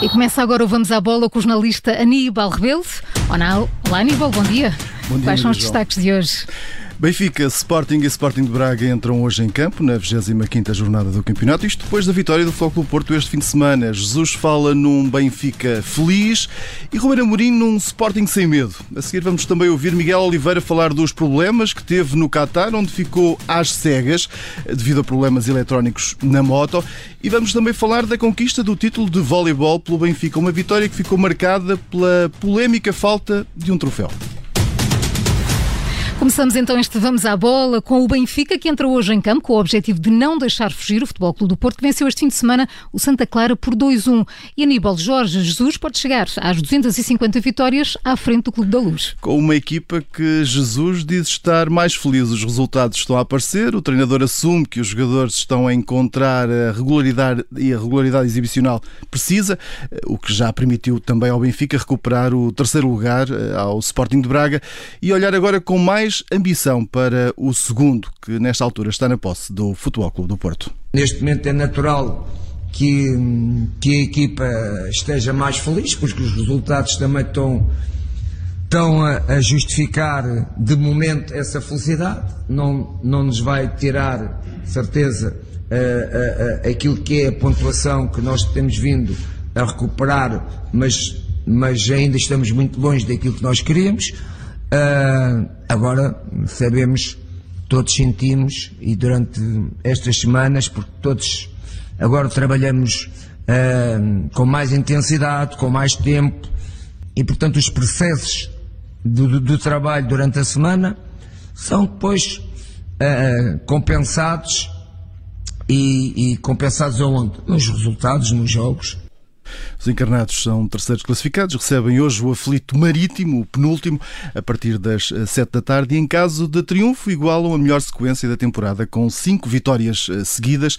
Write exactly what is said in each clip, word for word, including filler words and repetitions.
E começa agora o Vamos à Bola com o jornalista Aníbal Rebelo. Olá, Olá Aníbal, bom dia. Bom dia. Quais são os destaques de hoje? Benfica, Sporting e Sporting de Braga entram hoje em campo na vigésima quinta jornada do campeonato, isto depois da vitória do Futebol Clube do Porto este fim de semana. Jesus fala num Benfica feliz e Ruben Amorim num Sporting sem medo. A seguir vamos também ouvir Miguel Oliveira falar dos problemas que teve no Qatar, onde ficou às cegas devido a problemas eletrónicos na moto, e vamos também falar da conquista do título de voleibol pelo Benfica, uma vitória que ficou marcada pela polémica falta de um troféu. Começamos então este Vamos à Bola com o Benfica, que entra hoje em campo com o objetivo de não deixar fugir o Futebol Clube do Porto, que venceu este fim de semana o Santa Clara por dois a um. E Aníbal, Jorge Jesus pode chegar às duzentas e cinquenta vitórias à frente do Clube da Luz. Com uma equipa que Jesus diz estar mais feliz. Os resultados estão a aparecer, o treinador assume que os jogadores estão a encontrar a regularidade e a regularidade exibicional precisa, o que já permitiu também ao Benfica recuperar o terceiro lugar ao Sporting de Braga e olhar agora com mais ambição para o segundo, que nesta altura está na posse do Futebol Clube do Porto. Neste momento é natural que, que a equipa esteja mais feliz, porque os resultados também estão, estão a, a justificar de momento essa felicidade. Não, não nos vai tirar certeza a, a, a, aquilo que é a pontuação que nós temos vindo a recuperar, mas, mas ainda estamos muito longe daquilo que nós queríamos. Uh, agora sabemos, todos sentimos, e durante estas semanas, porque todos agora trabalhamos uh, com mais intensidade, com mais tempo, e portanto os processos do, do, do trabalho durante a semana são depois uh, compensados e, e compensados aonde? Nos resultados, nos jogos. Os encarnados são terceiros classificados, recebem hoje o aflito Marítimo, o penúltimo, a partir das sete da tarde, e em caso de triunfo igualam a melhor sequência da temporada, com cinco vitórias seguidas,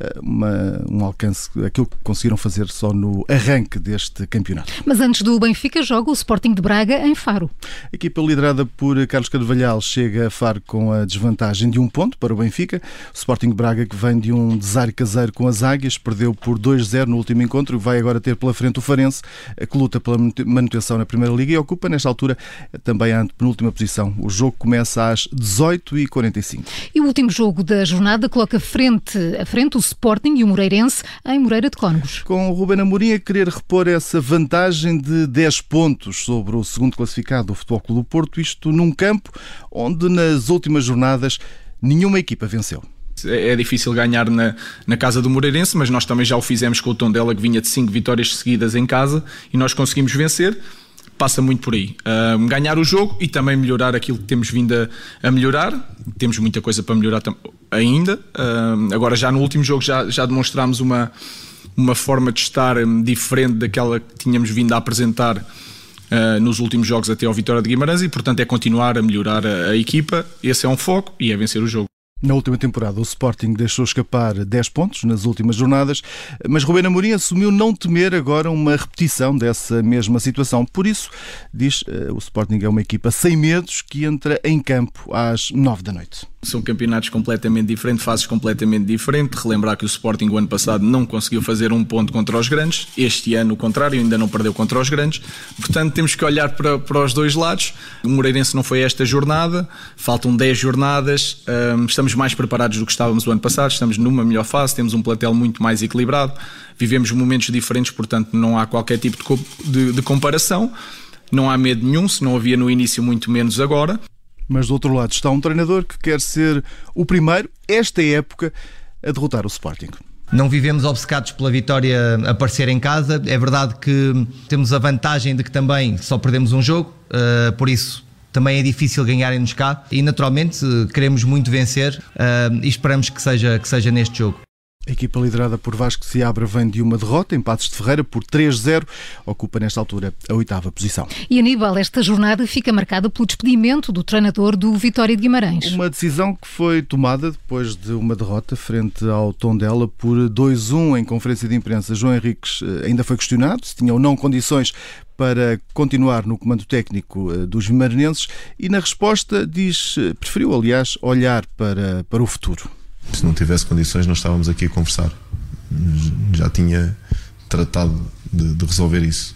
uma, um alcance, aquilo que conseguiram fazer só no arranque deste campeonato. Mas antes do Benfica joga o Sporting de Braga em Faro. A equipa liderada por Carlos Carvalhal chega a Faro com a desvantagem de um ponto para o Benfica. O Sporting de Braga, que vem de um desaire caseiro com as Águias, perdeu por dois a zero no último encontro, vai agora ter pela frente o Farense, que luta pela manutenção na Primeira Liga e ocupa nesta altura também a penúltima posição. O jogo começa às dezoito e quarenta e cinco. E o último jogo da jornada coloca frente a frente o Sporting e o Moreirense em Moreira de Cónegos. Com o Ruben Amorim a querer repor essa vantagem de dez pontos sobre o segundo classificado, o Futebol Clube do Porto, isto num campo onde nas últimas jornadas nenhuma equipa venceu. É difícil ganhar na, na casa do Moreirense, mas nós também já o fizemos com o Tondela, que vinha de cinco vitórias seguidas em casa, e nós conseguimos vencer. Passa muito por aí. Uh, ganhar o jogo e também melhorar aquilo que temos vindo a, a melhorar. Temos muita coisa para melhorar tam- ainda. Uh, agora já no último jogo já, já demonstrámos uma, uma forma de estar diferente daquela que tínhamos vindo a apresentar Uh, nos últimos jogos até ao Vitória de Guimarães, e portanto é continuar a melhorar a, a equipa. Esse é um foco e é vencer o jogo. Na última temporada, o Sporting deixou escapar dez pontos nas últimas jornadas, mas Ruben Amorim assumiu não temer agora uma repetição dessa mesma situação. Por isso, diz, o Sporting é uma equipa sem medos que entra em campo às nove da noite. São campeonatos completamente diferentes, fases completamente diferentes. Relembrar que o Sporting o ano passado não conseguiu fazer um ponto contra os grandes. Este ano, o contrário, ainda não perdeu contra os grandes. Portanto, temos que olhar para, para os dois lados. O Moreirense não foi esta jornada, faltam dez jornadas. Um, estamos mais preparados do que estávamos o ano passado, estamos numa melhor fase, temos um plantel muito mais equilibrado, vivemos momentos diferentes, portanto não há qualquer tipo de, co- de, de comparação. Não há medo nenhum, se não havia no início, muito menos agora. Mas do outro lado está um treinador que quer ser o primeiro, esta época, a derrotar o Sporting. Não vivemos obcecados pela vitória a aparecer em casa. É verdade que temos a vantagem de que também só perdemos um jogo, uh, por isso também é difícil ganharem-nos cá. E naturalmente queremos muito vencer uh, e esperamos que seja, que seja neste jogo. A equipa liderada por Vasco Seabra vem de uma derrota em Paços de Ferreira por três a zero, ocupa nesta altura a oitava posição. E Aníbal, esta jornada fica marcada pelo despedimento do treinador do Vitória de Guimarães. Uma decisão que foi tomada depois de uma derrota frente ao Tondela por dois a um em conferência de imprensa. João Henriques ainda foi questionado se tinha ou não condições para continuar no comando técnico dos guimaranenses e na resposta diz, preferiu aliás olhar para, para o futuro. Se não tivesse condições não estávamos aqui a conversar. Já tinha tratado de, de resolver isso.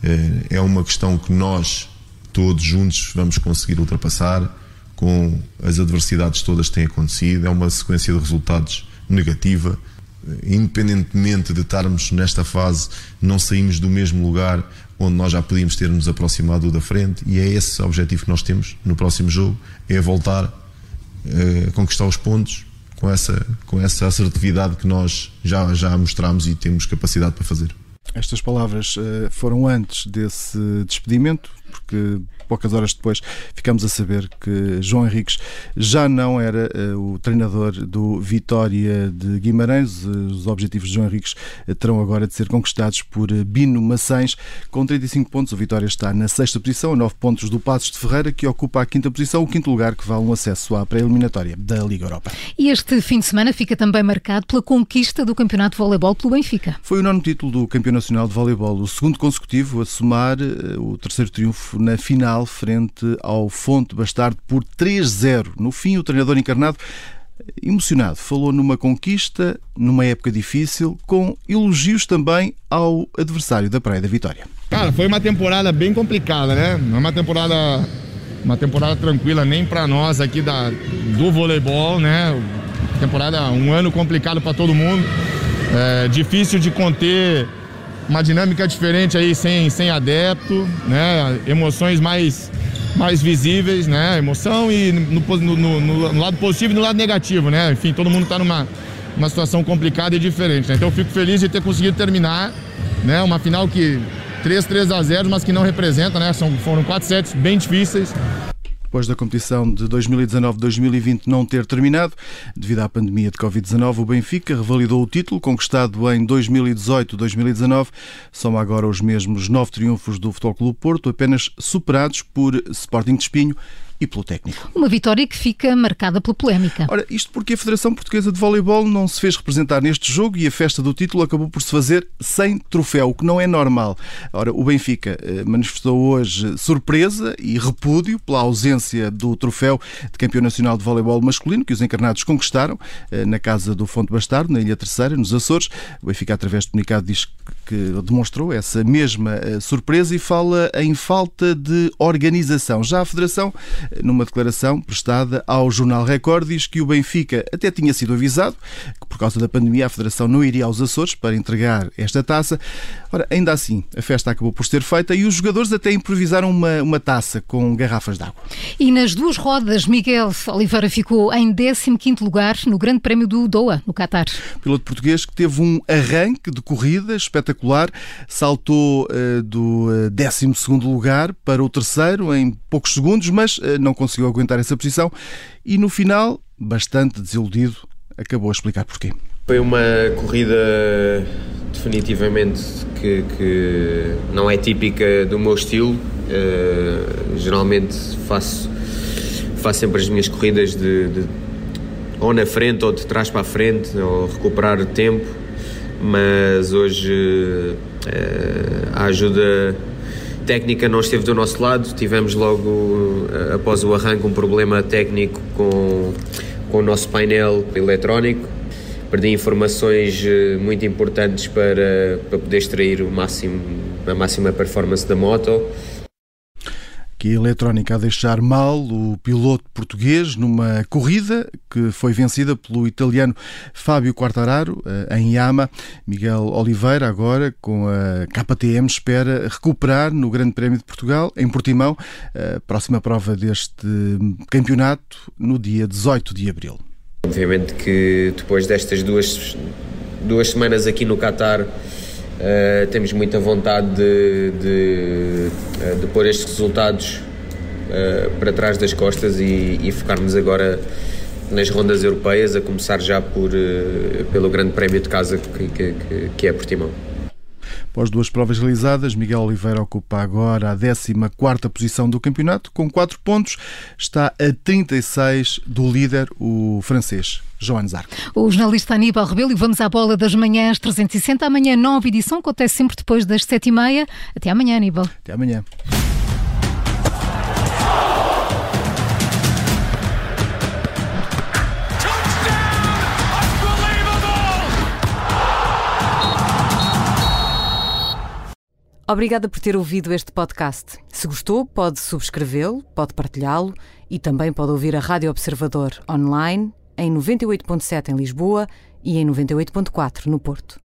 É uma questão que nós, todos juntos, vamos conseguir ultrapassar com as adversidades todas que têm acontecido. É uma sequência de resultados negativa. Independentemente de estarmos nesta fase, não saímos do mesmo lugar onde nós já podíamos ter nos aproximado da frente, e é esse o objetivo que nós temos no próximo jogo, é voltar a conquistar os pontos com essa, com essa assertividade que nós já, já mostramos e temos capacidade para fazer. Estas palavras uh, foram antes desse despedimento, porque poucas horas depois ficamos a saber que João Henriques já não era uh, o treinador do Vitória de Guimarães. Os objetivos de João Henriques terão agora de ser conquistados por Bino Maçães. Com trinta e cinco pontos, o Vitória está na sexta posição, a nove pontos do Paços de Ferreira, que ocupa a quinta posição, o quinto lugar que vale um acesso à pré-eliminatória da Liga Europa. E este fim de semana fica também marcado pela conquista do Campeonato de Voleibol pelo Benfica. Foi o nono título do Campeão Nacional de Voleibol, o segundo consecutivo a somar o terceiro triunfo na final frente ao Fonte Bastardo por três a zero. No fim, o treinador encarnado, emocionado, falou numa conquista, numa época difícil, com elogios também ao adversário da Praia da Vitória. Cara, foi uma temporada bem complicada, né? Não é uma temporada, uma temporada tranquila nem para nós aqui da, do voleibol, né? Temporada, um ano complicado para todo mundo. É difícil de conter uma dinâmica diferente aí sem, sem adepto, né? Emoções mais, mais visíveis, né? Emoção e no, no, no, no lado positivo e no lado negativo, né? Enfim, todo mundo está numa uma situação complicada e diferente, né? Então eu fico feliz de ter conseguido terminar, né? Uma final que três a zero, mas que não representa, né? São, foram quatro sets bem difíceis. Depois da competição de dois mil e dezanove a dois mil e vinte não ter terminado, devido à pandemia de covid dezanove, o Benfica revalidou o título conquistado em dois mil e dezoito a dois mil e dezanove. Soma agora os mesmos nove triunfos do Futebol Clube do Porto, apenas superados por Sporting de Espinho e pelo técnico. Uma vitória que fica marcada pela polémica. Ora, isto porque a Federação Portuguesa de Voleibol não se fez representar neste jogo e a festa do título acabou por se fazer sem troféu, o que não é normal. Ora, o Benfica manifestou hoje surpresa e repúdio pela ausência do troféu de campeão nacional de voleibol masculino que os encarnados conquistaram na casa do Fonte Bastardo, na Ilha Terceira, nos Açores. O Benfica, através de comunicado, diz que demonstrou essa mesma surpresa e fala em falta de organização. Já a Federação, numa declaração prestada ao Jornal Record, diz que o Benfica até tinha sido avisado que por causa da pandemia a Federação não iria aos Açores para entregar esta taça. Ora, ainda assim, a festa acabou por ser feita e os jogadores até improvisaram uma, uma taça com garrafas de água. E nas duas rodas, Miguel Oliveira ficou em décimo quinto lugar no Grande Prémio do Doha, no Qatar. O piloto português que teve um arranque de corrida espetacular, saltou uh, do décimo segundo lugar para o terceiro em poucos segundos, mas uh, não conseguiu aguentar essa posição e no final, bastante desiludido, acabou a explicar porquê. Foi uma corrida definitivamente que, que não é típica do meu estilo. Uh, geralmente faço, faço sempre as minhas corridas de, de ou na frente ou de trás para a frente, ou recuperar tempo, mas hoje uh, a ajuda técnica não esteve do nosso lado. Tivemos logo, após o arranque, um problema técnico com, com o nosso painel eletrónico. Perdi informações muito importantes para, para poder extrair o máximo, a máxima performance da moto. Que a eletrónica a deixar mal o piloto português numa corrida que foi vencida pelo italiano Fábio Quartararo em Yama. Miguel Oliveira, agora com a K T M, espera recuperar no Grande Prémio de Portugal, em Portimão, a próxima prova deste campeonato no dia dezoito de abril. Obviamente que depois destas duas, duas semanas aqui no Qatar, Uh, temos muita vontade de, de, de pôr estes resultados uh, para trás das costas e, e focarmos agora nas rondas europeias, a começar já por, uh, pelo Grande Prémio de casa que, que, que é Portimão. Após duas provas realizadas, Miguel Oliveira ocupa agora a décima quarta posição do campeonato, com quatro pontos, está a trinta e seis do líder, o francês Joan Zarco. O jornalista Aníbal Rebelo, e vamos à bola das manhãs trezentos e sessenta. Amanhã, nova edição, acontece sempre depois das sete e meia. Até amanhã, Aníbal. Até amanhã. Obrigada por ter ouvido este podcast. Se gostou, pode subscrevê-lo, pode partilhá-lo e também pode ouvir a Rádio Observador online em noventa e oito ponto sete em Lisboa e em noventa e oito ponto quatro no Porto.